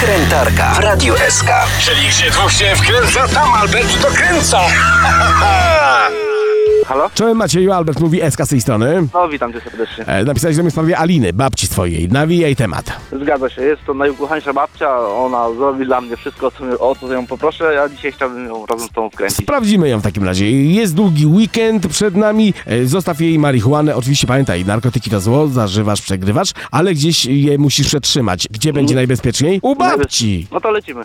Wkrętarka w Radiu SK. Czyli gdzie dwóch się wkręca, tam Albert dokręca. Halo? Czołem Macieju, Albert mówi, SK z tej strony. No, witam cię serdecznie. Napisałeś do mnie w sprawie Aliny, babci swojej. Nawijaj temat. Zgadza się, jest to najukochańsza babcia, ona zrobi dla mnie wszystko, o co ją poproszę, ja dzisiaj chciałbym ją razem z tobą wkręcić. Sprawdzimy ją w takim razie. Jest długi weekend przed nami. Zostaw jej marihuanę. Oczywiście pamiętaj, narkotyki to zło, zażywasz, przegrywasz, ale gdzieś je musisz przetrzymać. Gdzie będzie najbezpieczniej? U babci! No to lecimy.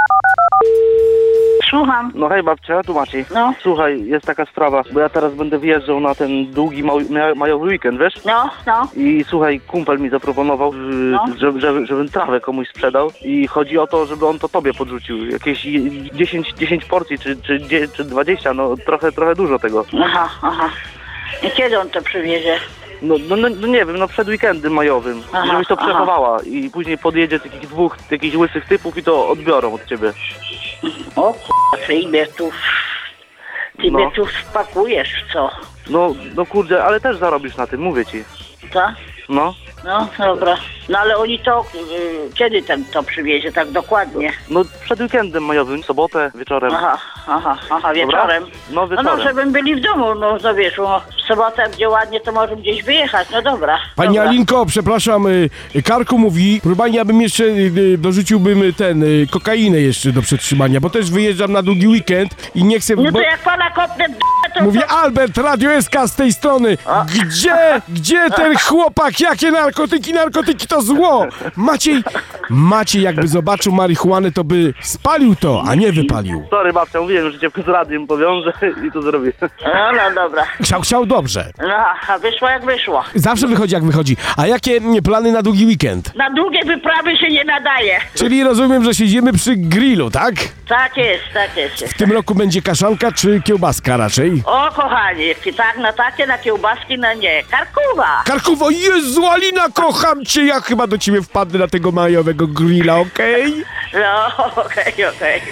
Słucham. No hej babcia, tu Maciej. No. Słuchaj, jest taka sprawa, bo ja teraz będę wjeżdżał na ten długi majowy weekend, wiesz? No. I słuchaj, kumpel mi zaproponował, żebym trawę komuś sprzedał i chodzi o to, żeby on to tobie podrzucił. Jakieś 10 porcji czy 20, no trochę dużo tego. Aha. I kiedy on to przywiezie? No nie wiem, przed weekendem majowym, żebyś to przechowała i później podjedzie takich dwóch jakichś łysych typów i to odbiorą od ciebie. O kurwa, ty mnie tu wpakujesz, co? No kurde, ale też zarobisz na tym, mówię ci. Co? No. No, dobra. No ale oni to, kiedy ten to przywiezie, tak dokładnie? No przed weekendem majowym, sobotę, wieczorem. Aha, wieczorem. No wieczorem. No, żebym byli w domu, no wiesz, w sobotę będzie ładnie, to może gdzieś wyjechać, no dobra. Pani dobra. Alinko, przepraszam, Karku mówi, próbanie, ja bym jeszcze dorzuciłbym kokainę jeszcze do przetrzymania, bo też wyjeżdżam na długi weekend i nie chcę... No to jak pana kopnę to... Mówię, Albert, Radio SK z tej strony. Gdzie ten chłopak? Jakie narkotyki to zło? Maciej jakby zobaczył marihuanę, to by spalił to, a nie wypalił. Sorry babcia, mówiłem, że cię z radiem powiążę i to zrobię. No dobra. Chciał dobrze. No, a wyszło jak wyszło. Zawsze wychodzi jak wychodzi. A jakie plany na długi weekend? Na długie wyprawy się nie nadaje. Czyli rozumiem, że siedzimy przy grillu, tak? Tak jest. W tym roku będzie kaszanka czy kiełbaska raczej? O kochani, tak na takie, na kiełbaski, no nie. Karkuwa. Karkuwo, Jezu, Alina, kocham cię! Ja chyba do ciebie wpadnę na tego majowego grilla, okej? No, okej.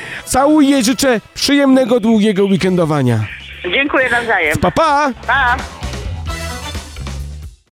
Całuję, życzę przyjemnego, długiego weekendowania. Dziękuję nawzajem. Pa! Pa.